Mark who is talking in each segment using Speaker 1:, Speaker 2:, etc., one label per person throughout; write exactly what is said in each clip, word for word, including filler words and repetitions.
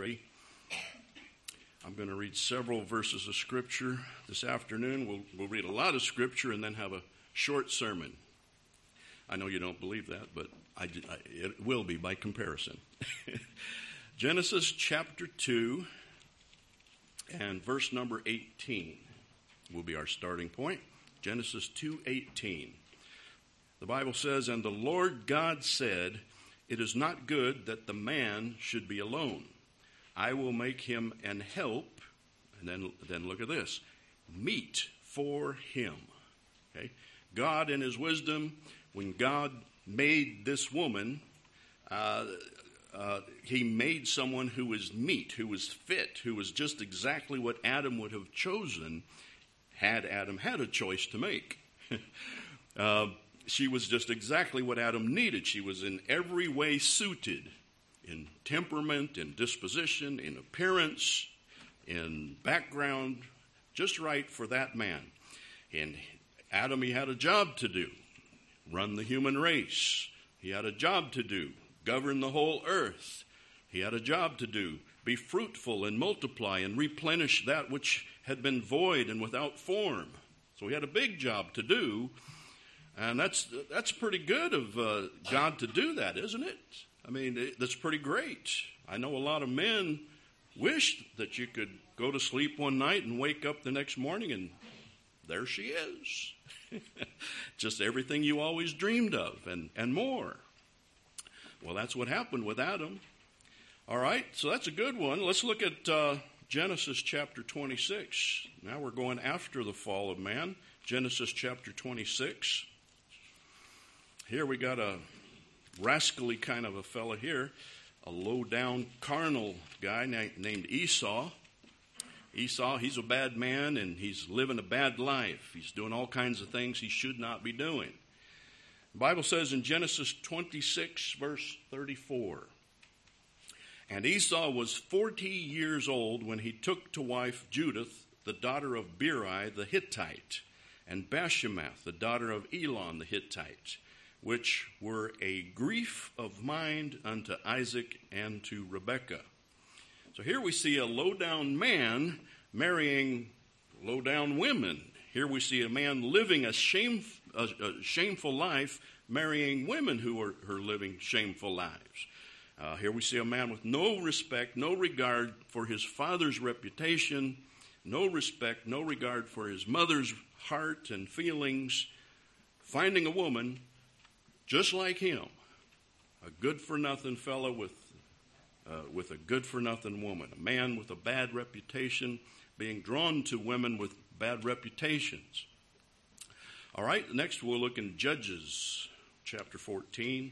Speaker 1: pray. I'm going to read several verses of Scripture this afternoon. We'll, we'll read a lot of Scripture and then have a short sermon. I know you don't believe that, but I, I, it will be by comparison. Genesis chapter two and verse number eighteen will be our starting point. Genesis two eighteen. The Bible says, "And the Lord God said, it is not good that the man should be alone. I will make him an help," and then, then look at this, "meet for him." Okay? God in his wisdom, when God made this woman, uh, uh, he made someone who was meet, who was fit, who was just exactly what Adam would have chosen had Adam had a choice to make. uh, she was just exactly what Adam needed. She was in every way suited. In temperament, in disposition, in appearance, in background, just right for that man. And Adam, he had a job to do, run the human race. He had a job to do, govern the whole earth. He had a job to do, be fruitful and multiply and replenish that which had been void and without form. So he had a big job to do, and that's that's pretty good of uh, God to do that, isn't it? I mean, it, that's pretty great. I know a lot of men wish that you could go to sleep one night and wake up the next morning and there she is. Just everything you always dreamed of and, and more. Well, that's what happened with Adam. All right, so that's a good one. Let's look at uh, Genesis chapter twenty-six. Now we're going after the fall of man. Genesis chapter twenty-six. Here we got a rascally kind of a fella here, a low-down carnal guy na- named Esau. Esau, he's a bad man, and he's living a bad life. He's doing all kinds of things he should not be doing. The Bible says in Genesis twenty-six, verse thirty-four, "And Esau was forty years old when he took to wife Judith, the daughter of Beeri the Hittite, and Bashemath, the daughter of Elon the Hittite, which were a grief of mind unto Isaac and to Rebekah." So here we see a low-down man marrying low-down women. Here we see a man living a, shame, a, a shameful life, marrying women who are, are living shameful lives. Uh, here we see a man with no respect, no regard for his father's reputation, no respect, no regard for his mother's heart and feelings, finding a woman just like him, a good-for-nothing fellow with uh, with a good-for-nothing woman, a man with a bad reputation being drawn to women with bad reputations. All right, next we'll look in Judges chapter fourteen.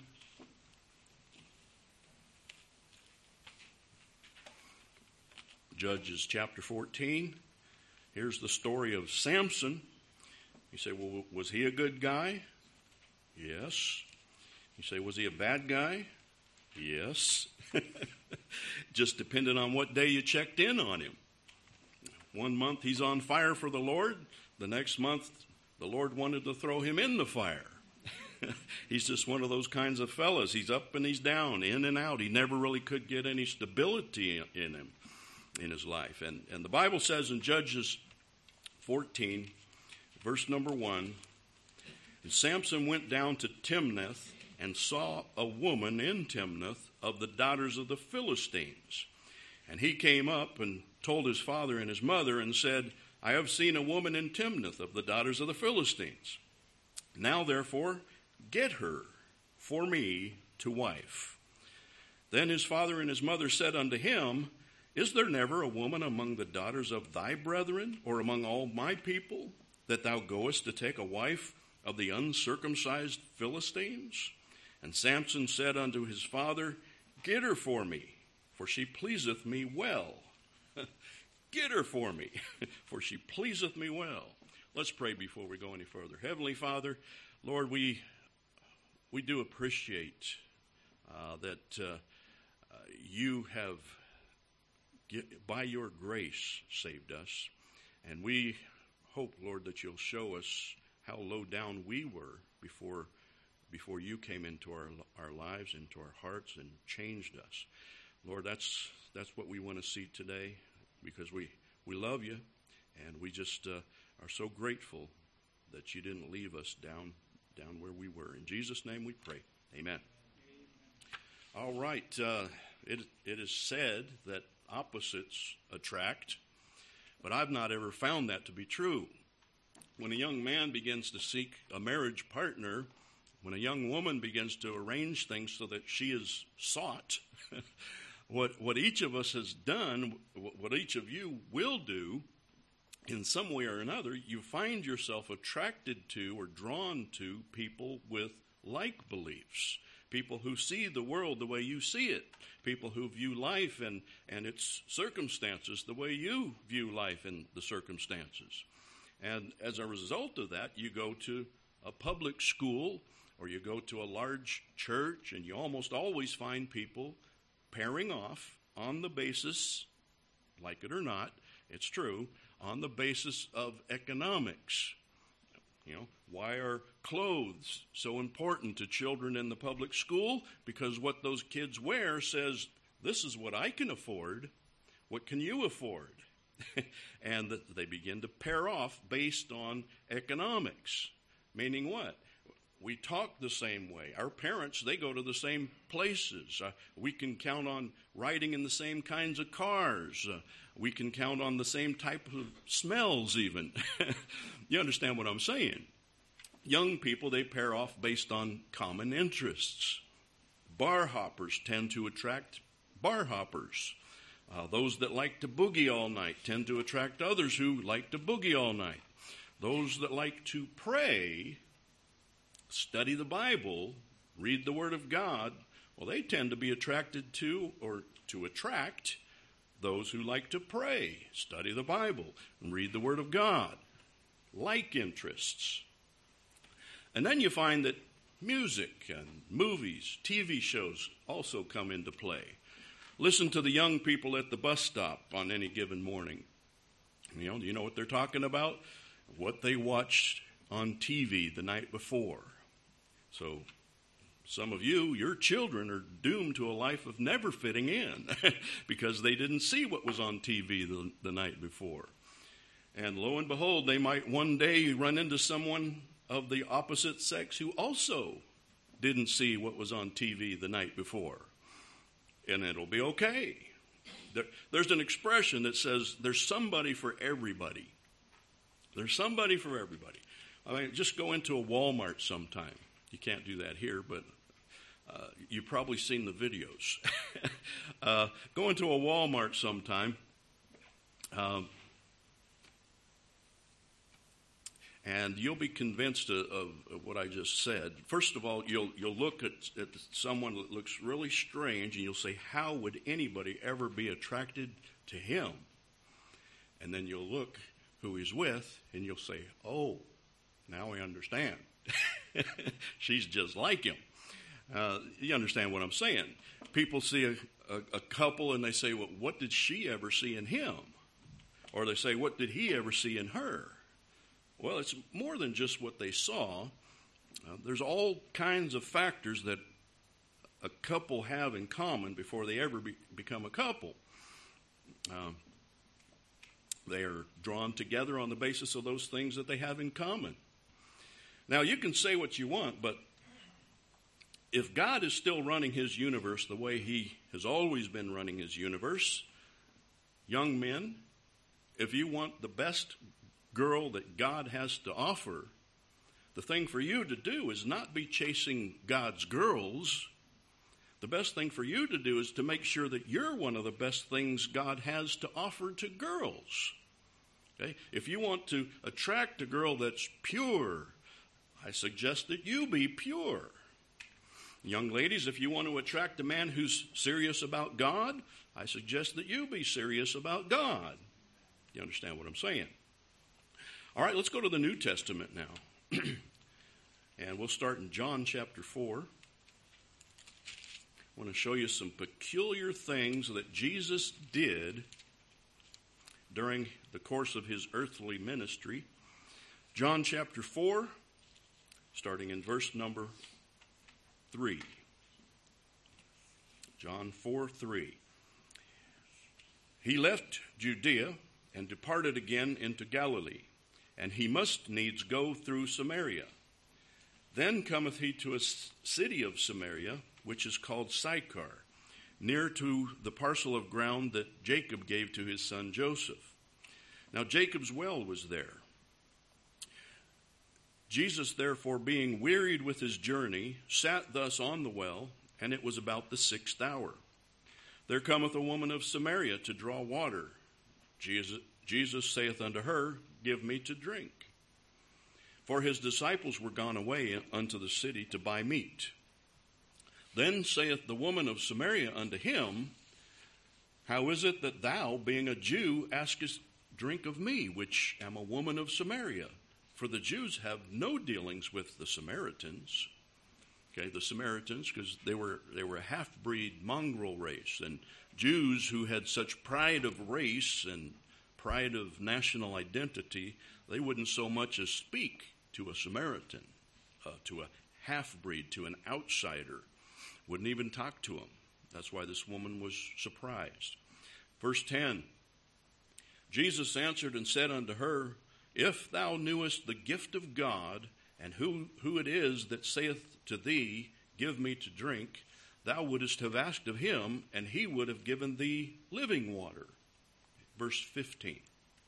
Speaker 1: Judges chapter fourteen. Here's the story of Samson. You say, well, was he a good guy? Yes. You say, was he a bad guy? Yes. Just depending on what day you checked in on him. One month he's on fire for the Lord. The next month the Lord wanted to throw him in the fire. He's just one of those kinds of fellas. He's up and he's down, in and out. He never really could get any stability in him, in his life. And, and the Bible says in Judges fourteen, verse number one, "And Samson went down to Timnath and saw a woman in Timnath of the daughters of the Philistines. And he came up and told his father and his mother and said, I have seen a woman in Timnath of the daughters of the Philistines. Now therefore get her for me to wife. Then his father and his mother said unto him, Is there never a woman among the daughters of thy brethren, or among all my people, that thou goest to take a wife of the uncircumcised Philistines? And Samson said unto his father, Get her for me, for she pleaseth me well. Get her for me, for she pleaseth me well. Let's pray before we go any further. Heavenly Father, Lord, we we do appreciate uh, that uh, uh, you have, by your grace, saved us. And we hope, Lord, that you'll show us how low down we were before before you came into our our lives, into our hearts, and changed us. Lord, that's that's what we want to see today, because we, we love you, and we just uh, are so grateful that you didn't leave us down down where we were. In Jesus' name we pray. Amen. All right. Uh, it it is said that opposites attract, but I've not ever found that to be true. When a young man begins to seek a marriage partner, when a young woman begins to arrange things so that she is sought, what what each of us has done, what each of you will do, in some way or another, you find yourself attracted to or drawn to people with like beliefs, people who see the world the way you see it, people who view life and, and its circumstances the way you view life and the circumstances. And as a result of that, you go to a public school or you go to a large church, and you almost always find people pairing off on the basis, like it or not, it's true, on the basis of economics. You know, why are clothes so important to children in the public school? Because what those kids wear says, this is what I can afford. What can you afford? And that they begin to pair off based on economics. Meaning what? We talk the same way. Our parents, they go to the same places. Uh, we can count on riding in the same kinds of cars. Uh, we can count on the same type of smells even. You understand what I'm saying? Young people, they pair off based on common interests. Bar hoppers tend to attract bar hoppers. Uh, those that like to boogie all night tend to attract others who like to boogie all night. Those that like to pray, study the Bible, read the Word of God, well, they tend to be attracted to or to attract those who like to pray, study the Bible, and read the Word of God. Like interests. And then you find that music and movies, T V shows also come into play. Listen to the young people at the bus stop on any given morning. You know, do you know what they're talking about? What they watched on T V the night before. So some of you, your children are doomed to a life of never fitting in because they didn't see what was on T V the, the night before. And lo and behold, they might one day run into someone of the opposite sex who also didn't see what was on T V the night before. And it'll be okay. There, there's an expression that says there's somebody for everybody. There's somebody for everybody. I mean, just go into a Walmart sometime. You can't do that here, but uh, you've probably seen the videos. uh, go into a Walmart sometime, um, and you'll be convinced of, of, of what I just said. First of all, you'll you'll look at, at someone that looks really strange, and you'll say, how would anybody ever be attracted to him? And then you'll look who he's with, and you'll say, oh, now I understand. She's just like him. Uh, you understand what I'm saying? People see a, a, a couple and they say, well, what did she ever see in him? Or they say, what did he ever see in her? Well, it's more than just what they saw. Uh, there's all kinds of factors that a couple have in common before they ever be, become a couple. Um, they are drawn together on the basis of those things that they have in common. Now, you can say what you want, but if God is still running his universe the way he has always been running his universe, young men, if you want the best girl that God has to offer, the thing for you to do is not be chasing God's girls. The best thing for you to do is to make sure that you're one of the best things God has to offer to girls. Okay? If you want to attract a girl that's pure, I suggest that you be pure. Young ladies, if you want to attract a man who's serious about God, I suggest that you be serious about God. You understand what I'm saying? All right, let's go to the New Testament now. And we'll start in John chapter four. I want to show you some peculiar things that Jesus did during the course of his earthly ministry. John chapter four, starting in verse number three. John four three. He left Judea and departed again into Galilee, and he must needs go through Samaria. Then cometh he to a city of Samaria, which is called Sychar, near to the parcel of ground that Jacob gave to his son Joseph. Now Jacob's well was there. Jesus, therefore, being wearied with his journey, sat thus on the well, and it was about the sixth hour. There cometh a woman of Samaria to draw water. Jesus, Jesus saith unto her, Give me to drink. For his disciples were gone away unto the city to buy meat. Then saith the woman of Samaria unto him, How is it that thou, being a Jew, askest drink of me, which am a woman of Samaria? For the Jews have no dealings with the Samaritans. Okay, the Samaritans, because they were they were a half-breed mongrel race, and Jews who had such pride of race and pride of national identity, they wouldn't so much as speak to a Samaritan, uh, to a half-breed, to an outsider. Wouldn't even talk to him. That's why this woman was surprised. Verse ten, Jesus answered and said unto her, If thou knewest the gift of God, and who, who it is that saith to thee, Give me to drink, thou wouldest have asked of him, and he would have given thee living water. Verse fifteen.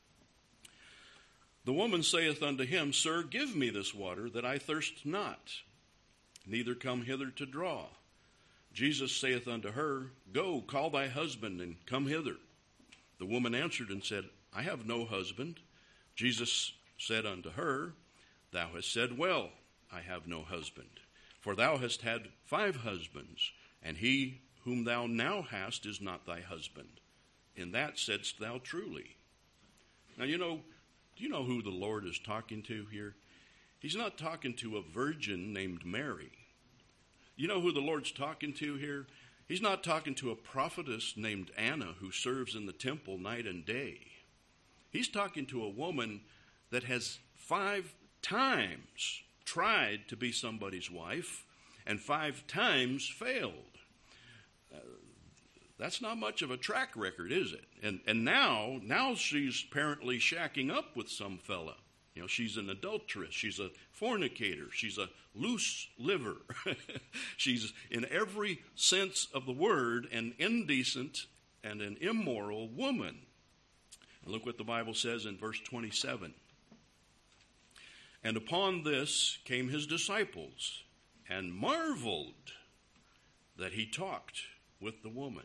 Speaker 1: The woman saith unto him, Sir, give me this water, that I thirst not, neither come hither to draw. Jesus saith unto her, Go, call thy husband, and come hither. The woman answered and said, I have no husband. Jesus said unto her, Thou hast said well, I have no husband. For thou hast had five husbands, and he whom thou now hast is not thy husband. In that saidst thou truly. Now, you know, do you know who the Lord is talking to here? He's not talking to a virgin named Mary. You know who the Lord's talking to here? He's not talking to a prophetess named Anna who serves in the temple night and day. He's talking to a woman that has five times tried to be somebody's wife and five times failed. Uh, that's not much of a track record, is it? And and now, now she's apparently shacking up with some fella. You know, she's an adulteress. She's a fornicator. She's a loose liver. She's, in every sense of the word, an indecent and an immoral woman. And look what the Bible says in verse twenty-seven. And upon this came his disciples, and marveled that he talked with the woman.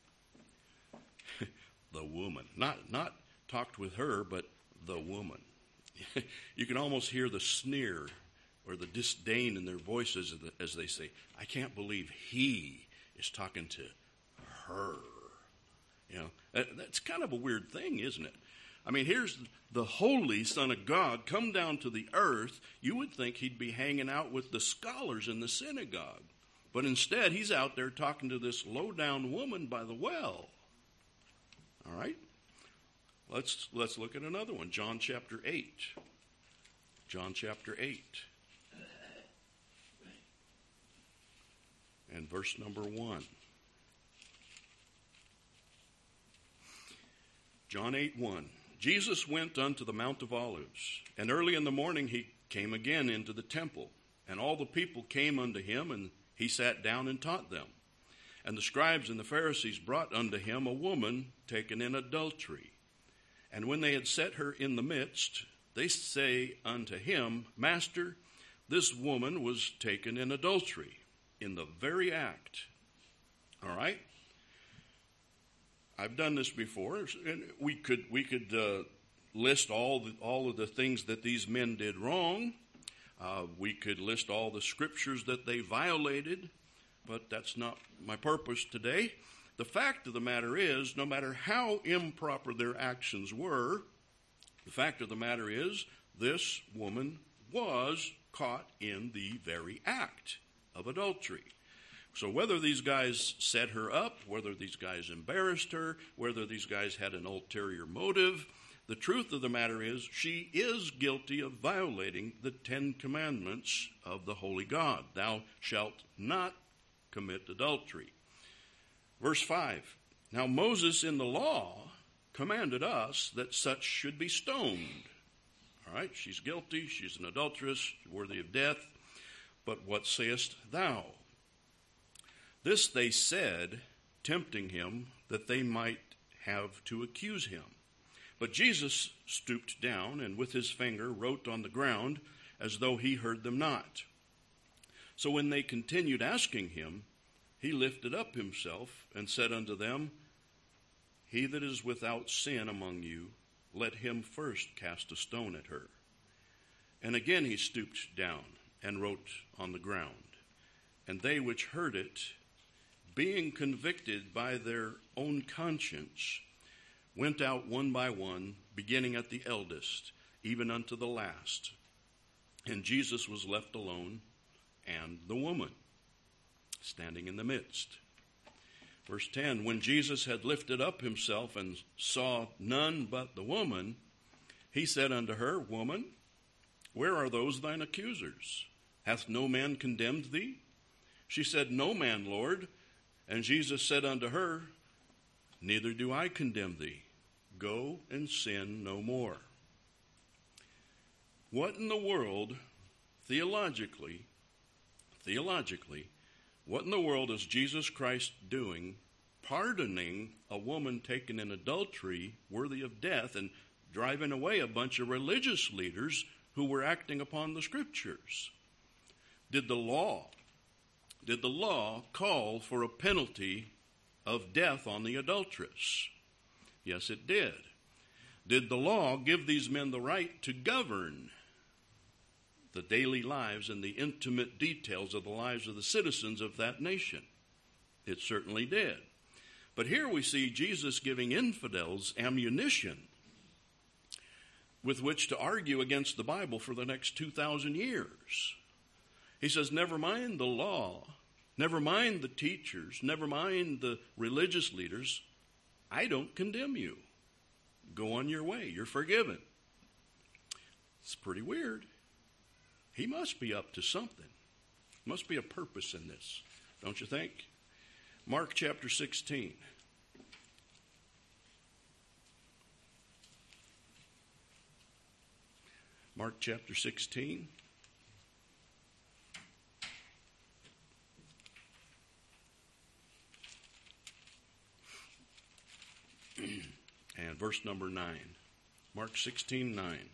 Speaker 1: The woman. Not, not talked with her, but the woman. You can almost hear the sneer or the disdain in their voices as they say, I can't believe he is talking to her. You know, that's kind of a weird thing, isn't it? I mean, here's the holy Son of God come down to the earth. You would think he'd be hanging out with the scholars in the synagogue. But instead, he's out there talking to this low-down woman by the well. All right? Let's, let's look at another one. John chapter eight. John chapter eight. And verse number one. John eight one. Jesus went unto the Mount of Olives, and early in the morning he came again into the temple, and all the people came unto him, and he sat down and taught them. And the scribes and the Pharisees brought unto him a woman taken in adultery. And when they had set her in the midst, they say unto him, Master, this woman was taken in adultery, in the very act. All right? I've done this before, and we could we could uh, list all the, all of the things that these men did wrong. Uh, we could list all the scriptures that they violated, but that's not my purpose today. The fact of the matter is, no matter how improper their actions were, the fact of the matter is, this woman was caught in the very act of adultery. So whether these guys set her up, whether these guys embarrassed her, whether these guys had an ulterior motive, the truth of the matter is she is guilty of violating the Ten Commandments of the Holy God. Thou shalt not commit adultery. Verse five, now Moses in the law commanded us that such should be stoned. All right, she's guilty, she's an adulteress, worthy of death. But what sayest thou? This they said, tempting him, that they might have to accuse him. But Jesus stooped down, and with his finger wrote on the ground, as though he heard them not. So when they continued asking him, he lifted up himself, and said unto them, He that is without sin among you, let him first cast a stone at her. And again he stooped down, and wrote on the ground. And they which heard it, being convicted by their own conscience, went out one by one, beginning at the eldest, even unto the last. And Jesus was left alone, and the woman standing in the midst. Verse ten, when Jesus had lifted up himself and saw none but the woman, he said unto her, Woman, where are those thine accusers? Hath no man condemned thee? She said, No man, Lord. And Jesus said unto her, Neither do I condemn thee. Go and sin no more. What in the world, theologically, theologically, what in the world is Jesus Christ doing, pardoning a woman taken in adultery, worthy of death, and driving away a bunch of religious leaders who were acting upon the Scriptures? Did the law, did the law call for a penalty of death on the adulteress? Yes, it did. Did the law give these men the right to govern the daily lives and the intimate details of the lives of the citizens of that nation? It certainly did. But here we see Jesus giving infidels ammunition with which to argue against the Bible for the next two thousand years. He says, never mind the law, never mind the teachers, never mind the religious leaders. I don't condemn you. Go on your way. You're forgiven. It's pretty weird. He must be up to something. Must be a purpose in this, don't you think? Mark chapter sixteen. Mark chapter sixteen. And verse number nine. Mark sixteen, nine.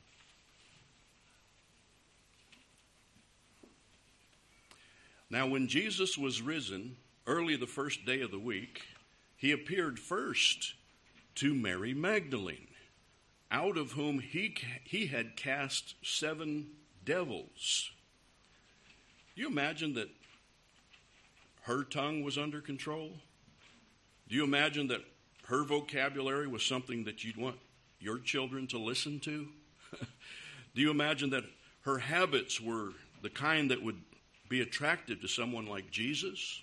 Speaker 1: Now when Jesus was risen, early the first day of the week, he appeared first to Mary Magdalene, out of whom he, he had cast seven devils. Do you imagine that her tongue was under control? Do you imagine that her vocabulary was something that you'd want your children to listen to? Do you imagine that her habits were the kind that would be attractive to someone like Jesus?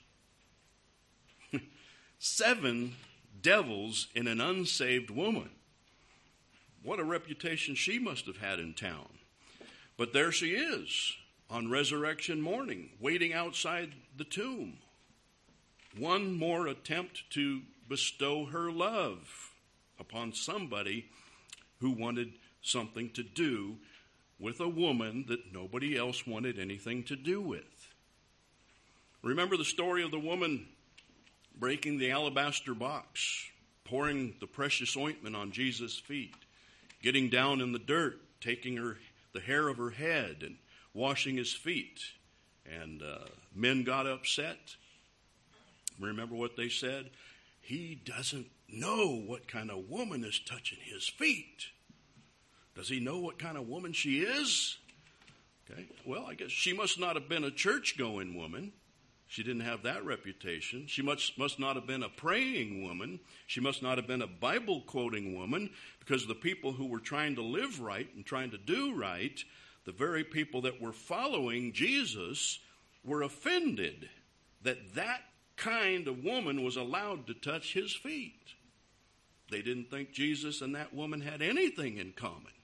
Speaker 1: Seven devils in an unsaved woman. What a reputation she must have had in town. But there she is on resurrection morning, waiting outside the tomb. One more attempt to bestow her love upon somebody who wanted something to do with a woman that nobody else wanted anything to do with. Remember the story of the woman breaking the alabaster box, pouring the precious ointment on Jesus' feet, getting down in the dirt, taking her the hair of her head and washing his feet. And uh, men got upset. Remember what they said? He doesn't know what kind of woman is touching his feet. Does he know what kind of woman she is? Okay. Well, I guess she must not have been a church-going woman. She didn't have that reputation. She must, must not have been a praying woman. She must not have been a Bible-quoting woman, because the people who were trying to live right and trying to do right, the very people that were following Jesus, were offended that that kind of woman was allowed to touch his feet. They didn't think Jesus and that woman had anything in common.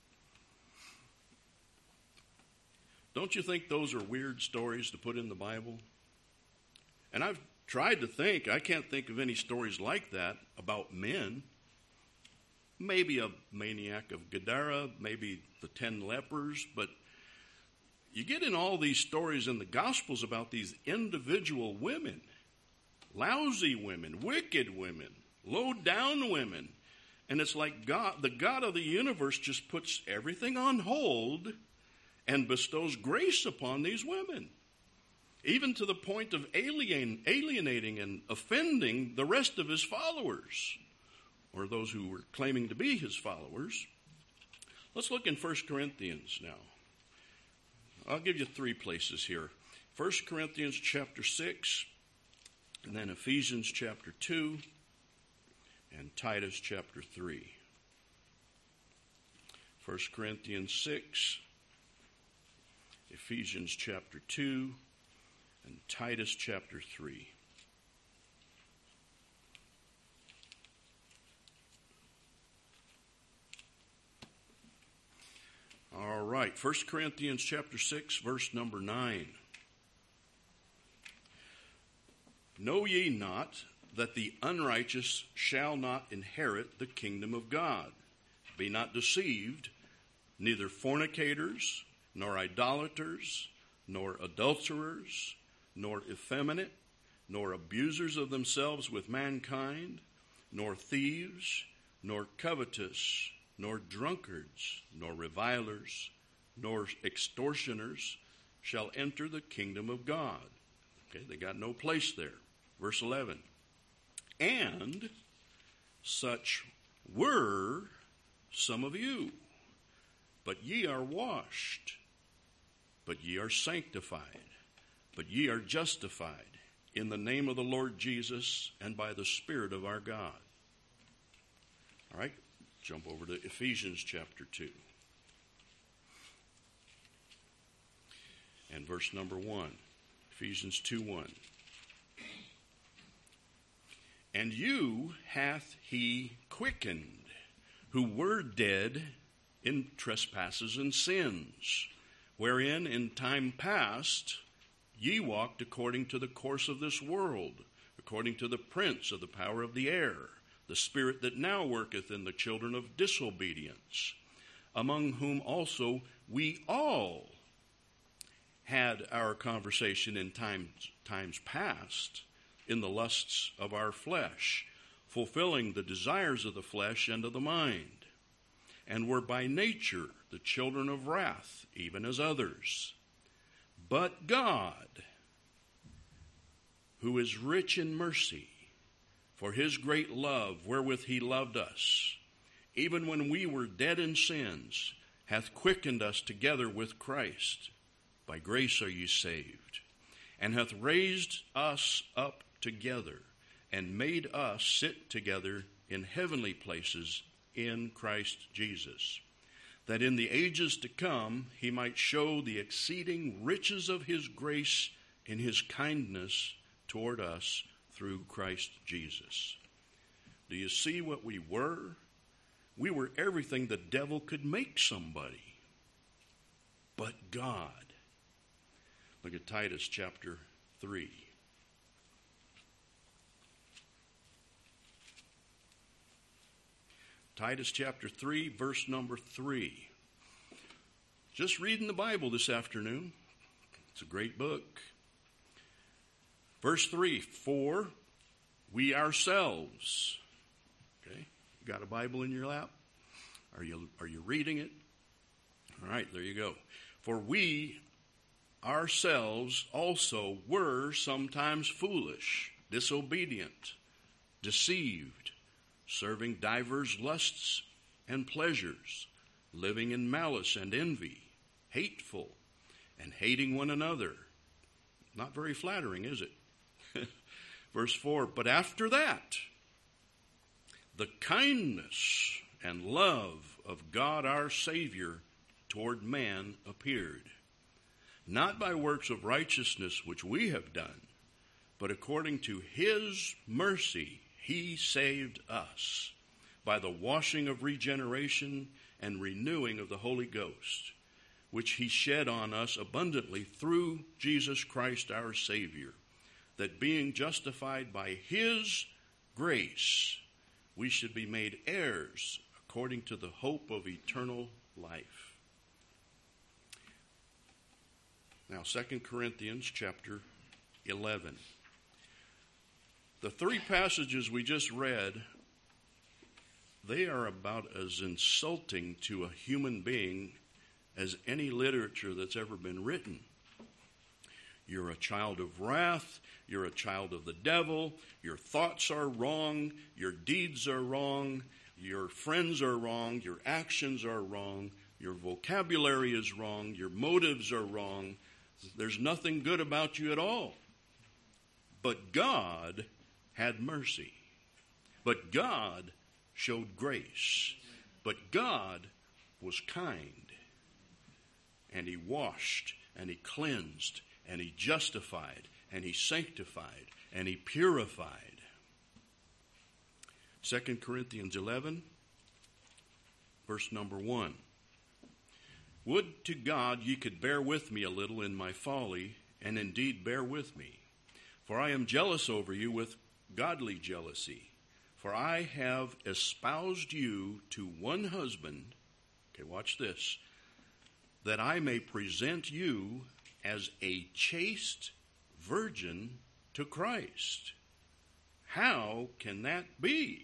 Speaker 1: Don't you think those are weird stories to put in the Bible? And I've tried to think, I can't think of any stories like that about men. maybe a maniac of Gadara, maybe the ten lepers, but you get in all these stories in the Gospels about these individual women, lousy women, wicked women, low-down women. And it's like God, the God of the universe just puts everything on hold and bestows grace upon these women, even to the point of alien, alienating and offending the rest of his followers, or those who were claiming to be his followers. Let's look in First Corinthians now. I'll give you three places here. First Corinthians chapter six, and then Ephesians chapter two, and Titus chapter three. First Corinthians six, Ephesians chapter two, and Titus chapter three. All right, First Corinthians chapter six, verse number nine. Know ye not that the unrighteous shall not inherit the kingdom of God? Be not deceived, neither fornicators, nor idolaters, nor adulterers, nor effeminate, nor abusers of themselves with mankind, nor thieves, nor covetous, nor drunkards, nor revilers, nor extortioners shall enter the kingdom of God. Okay, they got no place there. Verse eleven. And such were some of you, but ye are washed, but ye are sanctified, but ye are justified in the name of the Lord Jesus and by the Spirit of our God. All right, jump over to Ephesians chapter two. And verse number one. Ephesians two one. And you hath he quickened, who were dead in trespasses and sins, wherein in time past ye walked according to the course of this world, according to the prince of the power of the air, the spirit that now worketh in the children of disobedience, among whom also we all had our conversation in times, times past, in the lusts of our flesh, fulfilling the desires of the flesh and of the mind, and were by nature the children of wrath, even as others. But God, who is rich in mercy, for his great love wherewith he loved us, even when we were dead in sins, hath quickened us together with Christ. By grace are ye saved, and hath raised us up together, and made us sit together in heavenly places in Christ Jesus, that in the ages to come he might show the exceeding riches of his grace in his kindness toward us through Christ Jesus. Do you see what we were? We were everything the devil could make somebody. But God. Look at Titus chapter three. Titus chapter three, verse number three. Just reading the Bible this afternoon. It's a great book. Verse three, for we ourselves. Okay, you got a Bible in your lap? Are you, are you reading it? All right, there you go. For we ourselves also were sometimes foolish, disobedient, deceived, serving divers lusts and pleasures, living in malice and envy, hateful, and hating one another. Not very flattering, is it? Verse four, but after that, the kindness and love of God our Savior toward man appeared, not by works of righteousness which we have done, but according to his mercy he saved us by the washing of regeneration and renewing of the Holy Ghost, which he shed on us abundantly through Jesus Christ our Savior, that being justified by his grace, we should be made heirs according to the hope of eternal life. Now, Second Corinthians chapter eleven. The three passages we just read, they are about as insulting to a human being as any literature that's ever been written. You're a child of wrath. You're a child of the devil. Your thoughts are wrong. Your deeds are wrong. Your friends are wrong. Your actions are wrong. Your vocabulary is wrong. Your motives are wrong. There's nothing good about you at all. But God had mercy. But God showed grace. But God was kind. And he washed, and he cleansed, and he justified, and he sanctified, and he purified. Second Corinthians eleven, verse number one. Would to God ye could bear with me a little in my folly, and indeed bear with me. For I am jealous over you with godly jealousy. For I have espoused you to one husband, okay, watch this, that I may present you as a chaste virgin to Christ. How can that be?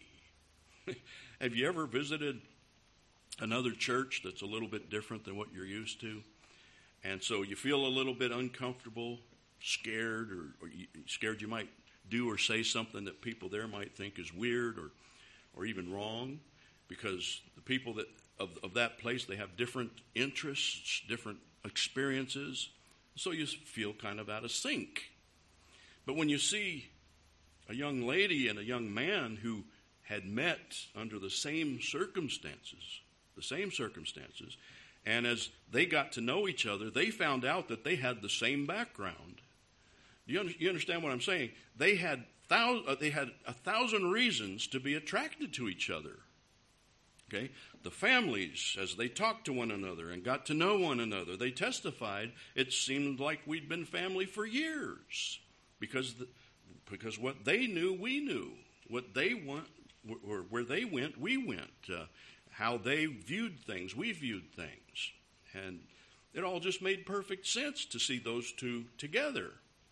Speaker 1: Have you ever visited another church that's a little bit different than what you're used to? And so you feel a little bit uncomfortable, scared, or, or you, scared you might do or say something that people there might think is weird or, or even wrong, because the people that of, of that place, they have different interests, different experiences. So you feel kind of out of sync. But when you see a young lady and a young man who had met under the same circumstances, the same circumstances, and as they got to know each other, they found out that they had the same background. You, under, you understand what I'm saying? They had, thou, uh, they had a thousand reasons to be attracted to each other. Okay? The families, as they talked to one another and got to know one another, they testified it seemed like we'd been family for years, because the, because what they knew, we knew. What they want, or where they went, we went. Uh, how they viewed things, we viewed things. And it all just made perfect sense to see those two together.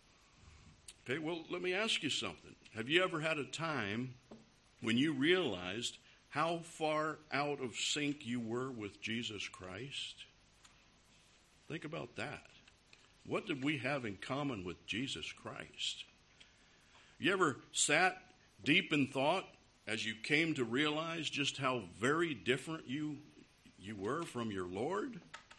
Speaker 1: Okay, well, let me ask you something. Have you ever had a time when you realized how far out of sync you were with Jesus Christ? Think about that. What did we have in common with Jesus Christ? You ever sat deep in thought as you came to realize just how very different you, you were from your Lord?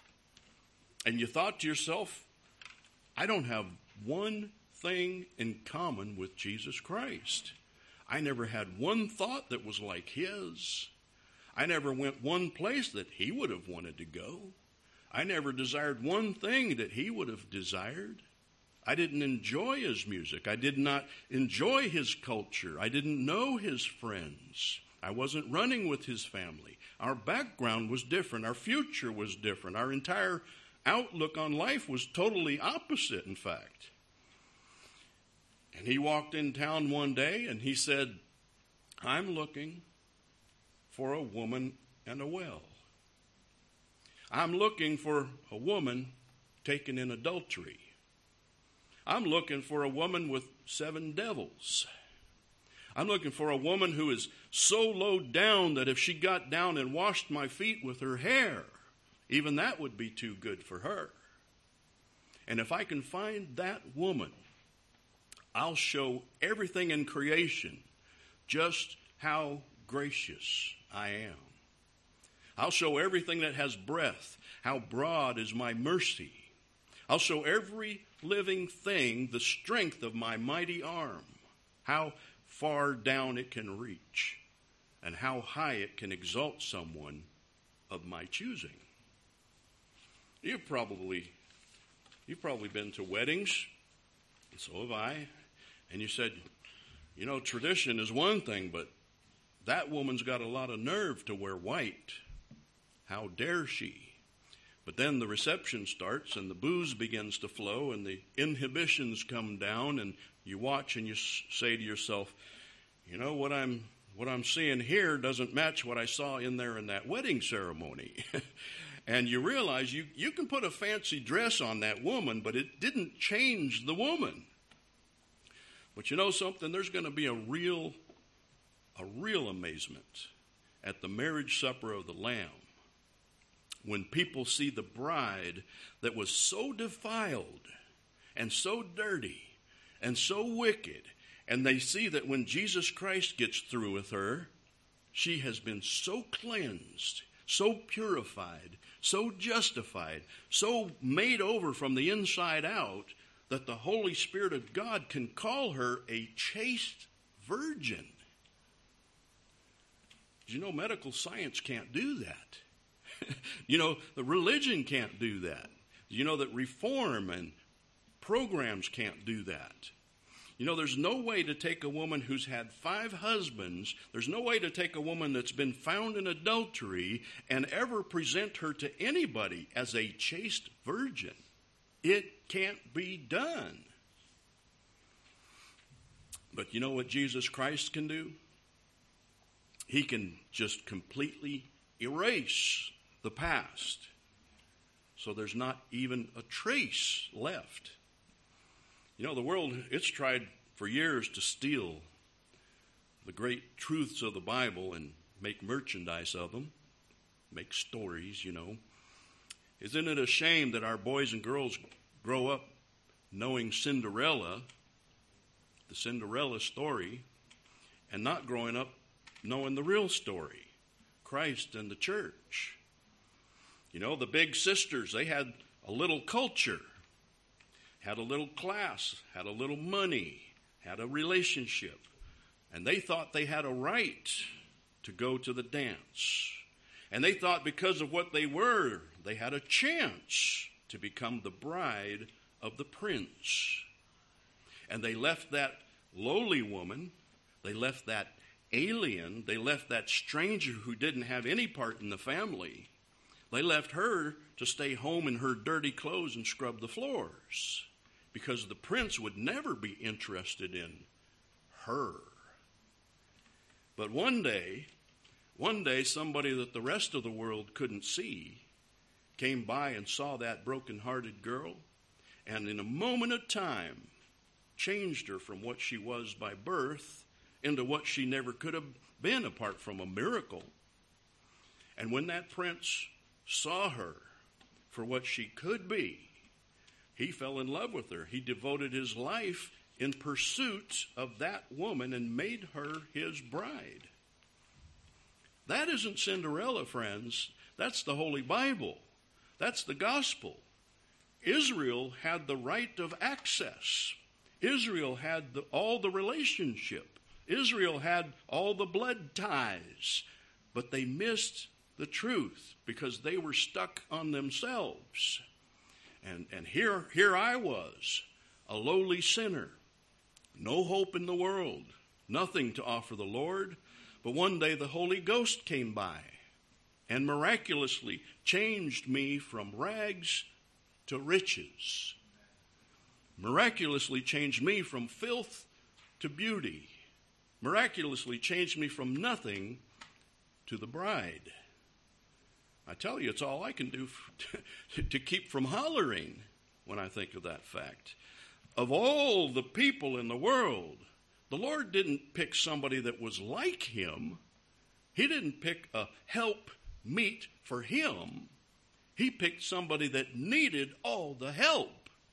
Speaker 1: And you thought to yourself, I don't have one thing in common with Jesus Christ. I never had one thought that was like his. I never went one place that he would have wanted to go. I never desired one thing that he would have desired. I didn't enjoy his music. I did not enjoy his culture. I didn't know his friends. I wasn't running with his family. Our background was different. Our future was different. Our entire outlook on life was totally opposite, in fact. And he walked in town one day and he said, I'm looking for a woman and a well. I'm looking for a woman taken in adultery. I'm looking for a woman with seven devils. I'm looking for a woman who is so low down that if she got down and washed my feet with her hair, even that would be too good for her. And if I can find that woman, I'll show everything in creation just how gracious I am. I'll show everything that has breath how broad is my mercy. I'll show every living thing the strength of my mighty arm, how far down it can reach, and how high it can exalt someone of my choosing. You've probably, you've probably been to weddings, and so have I, and you said, you know, tradition is one thing, but that woman's got a lot of nerve to wear white. How dare she? But then the reception starts and the booze begins to flow and the inhibitions come down and you watch and you say to yourself, you know, what I'm what I'm seeing here doesn't match what I saw in there in that wedding ceremony. And you realize you, you can put a fancy dress on that woman, but it didn't change the woman. But you know something? There's going to be a real, a real amazement at the marriage supper of the Lamb when people see the bride that was so defiled and so dirty and so wicked, and they see that when Jesus Christ gets through with her, she has been so cleansed, so purified, so justified, so made over from the inside out, that the Holy Spirit of God can call her a chaste virgin. You know, medical science can't do that. You know, the religion can't do that. You know that reform and programs can't do that. You know, there's no way to take a woman who's had five husbands, there's no way to take a woman that's been found in adultery and ever present her to anybody as a chaste virgin. It can't be done. But you know what Jesus Christ can do? He can just completely erase the past, so there's not even a trace left. You know, the world, it's tried for years to steal the great truths of the Bible and make merchandise of them, make stories, you know. Isn't it a shame that our boys and girls grow up knowing Cinderella, the Cinderella story, and not growing up knowing the real story, Christ and the church? You know, the big sisters, they had a little culture, had a little class, had a little money, had a relationship, and they thought they had a right to go to the dance. And they thought because of what they were, they had a chance to become the bride of the prince. And they left that lowly woman, they left that alien, they left that stranger who didn't have any part in the family. They left her to stay home in her dirty clothes and scrub the floors, because the prince would never be interested in her. But one day, one day somebody that the rest of the world couldn't see came by and saw that broken-hearted girl, and in a moment of time changed her from what she was by birth into what she never could have been apart from a miracle. And when that prince saw her for what she could be, he fell in love with her. He devoted his life in pursuit of that woman and made her his bride. That isn't Cinderella, friends. That's the Holy Bible. That's the gospel. Israel had the right of access. Israel had the, all the relationship. Israel had all the blood ties. But they missed the truth because they were stuck on themselves. And, and here, here I was, a lowly sinner, no hope in the world, nothing to offer the Lord. But one day the Holy Ghost came by and miraculously changed me from rags to riches. Miraculously changed me from filth to beauty. Miraculously changed me from nothing to the bride. I tell you, it's all I can do to, to keep from hollering when I think of that fact. Of all the people in the world, the Lord didn't pick somebody that was like him. He didn't pick a help meet for him. He picked somebody that needed all the help.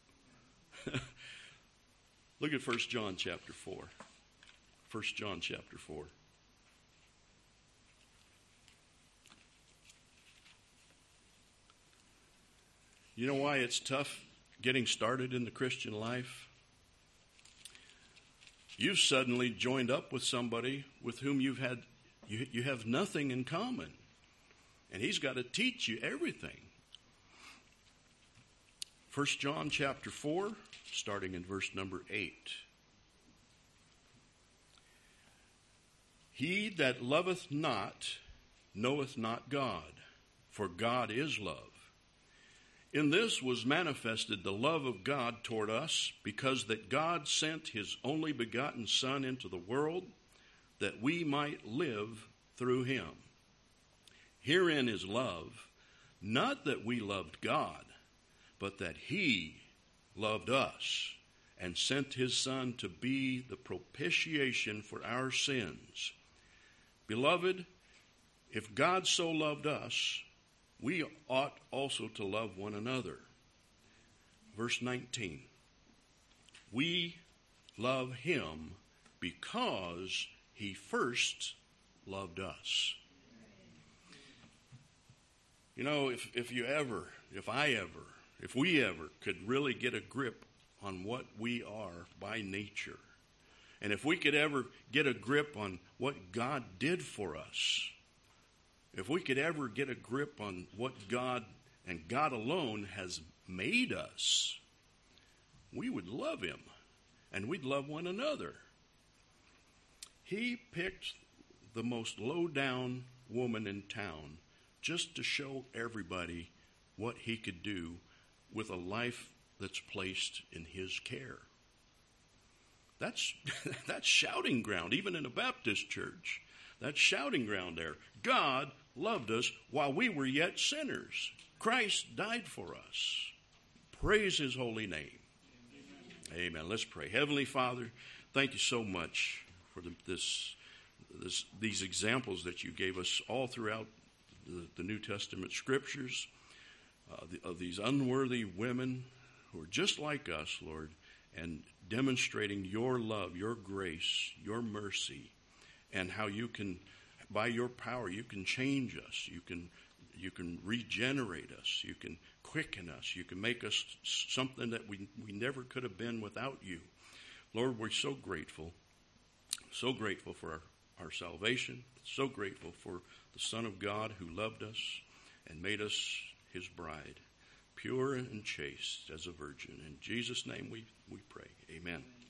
Speaker 1: Look at First John chapter four. First John chapter four. You know why it's tough getting started in the Christian life? You've suddenly joined up with somebody with whom you've had you, you have nothing in common. And he's got to teach you everything. First John chapter four, starting in verse number eight. He that loveth not knoweth not God, for God is love. In this was manifested the love of God toward us, because that God sent his only begotten Son into the world, that we might live through him. Herein is love, not that we loved God, but that he loved us and sent his Son to be the propitiation for our sins. Beloved, if God so loved us, we ought also to love one another. Verse nineteen. We love him because he first loved us. You know, if, if you ever, if I ever, if we ever could really get a grip on what we are by nature, and if we could ever get a grip on what God did for us, if we could ever get a grip on what God and God alone has made us, we would love him and we'd love one another. He picked the most low-down woman in town just to show everybody what he could do with a life that's placed in his care. That's that's shouting ground, even in a Baptist church. That's shouting ground there. God loved us while we were yet sinners. Christ died for us. Praise his holy name. Amen. Amen. Let's pray. Heavenly Father, thank you so much for the, this, this these examples that you gave us all throughout the, the New Testament scriptures uh, the, of these unworthy women who are just like us, Lord, and demonstrating your love, your grace, your mercy, and how you can, by your power, you can change us. You can, you can regenerate us. You can quicken us. You can make us something that we, we never could have been without you. Lord, we're so grateful, so grateful for our, our salvation, so grateful for the Son of God who loved us and made us his bride, pure and chaste as a virgin. In Jesus' name we, we pray. Amen.